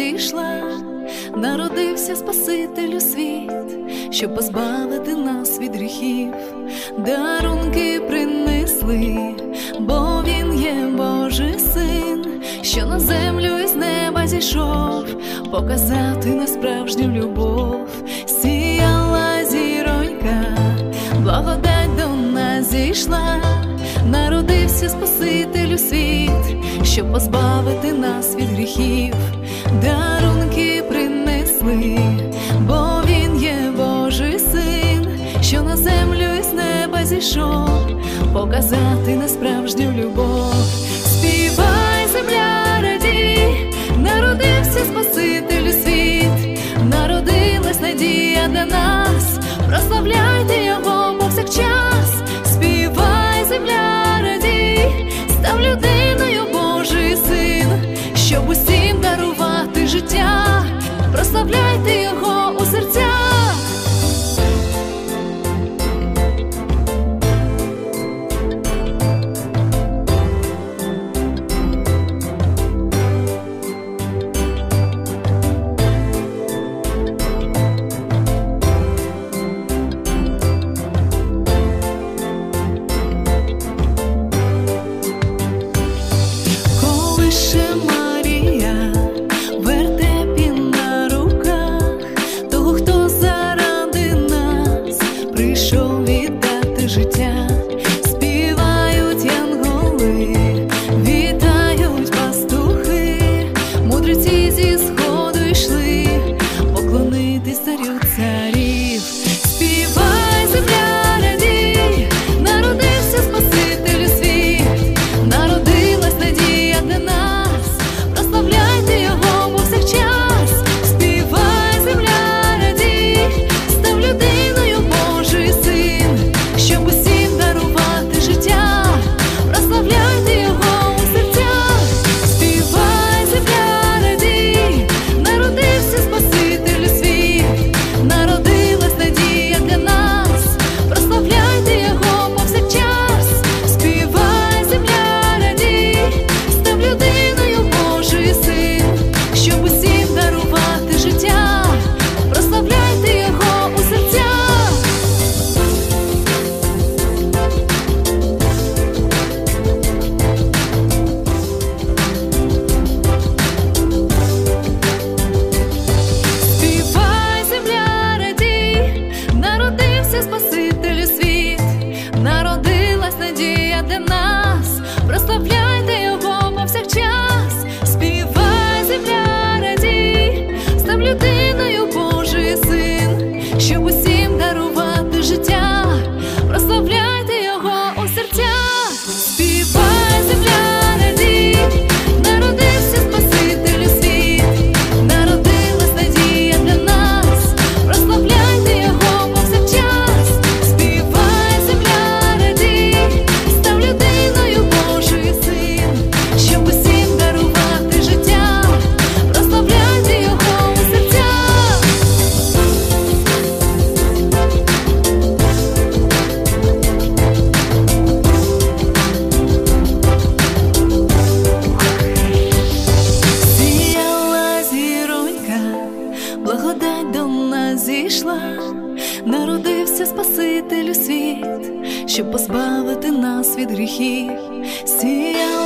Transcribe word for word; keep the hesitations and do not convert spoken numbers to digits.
зійшла, народився Спаситель у світ, щоб позбавити нас від гріхів. Дарунки принесли, бо Він є Божий Син, що на землю із неба зійшов, показати на справжню любов. Сіяла зіронька, благодать до нас зійшла, народився Спаситель у світ, щоб позбавити нас від гріхів. Дарунки принесли, бо Він є Божий Син, що на землю із неба зійшов, показати на справжню любов. Співай, земля, радій, народився Спаситель у світ, народилась надія для нас, прославляйте Його повсякчас. Співай, земля, радій, став людиною Божий Син, щоб усім дарувати життя, прославляйте Його у серцях. Ще Марія в вертепі на руках того, хто заради нас прийшов віддати життя. Співають янголи, вітають пастухи, мудреці зі сходу йшли поклонитись царю царів. Співай, земля, радій, народився Спаситель у світ, народилась надія для нас, прославляйте Його повсякчас. Співай, земля, радій, став людиною Божий Син, щоб усім дарувати життя, прославляйте Його у серцях. Співай, земля, радій, народився Спаситель у світ, народилась надія для нас, прославляйте Його повсякчас. Співай, земля, радій, став людиною Божий Син, щоб усім дарувати життя, прославляйте Його у серцях. Співай, земля, радій, народився Спаситель у світ, народилась надія для нас, прославляйте Його повсякчас. Співай, земля, радій, став людиною Божий Син, щоб усім дарувати життя, прославляйте Його у серцях. Співай, земля, радій, народився Спаситель у світ, народилась надія для нас, прославляйте Його повсякчас. Співай, земля, радій, став людиною Божий Син, щоб усім дарувати життя, прославляйте Його у серцях. Сіяла зіронька, благодать до нас зійшла, народився Спаситель у світ, щоб позбавити нас від гріхів. Сіяла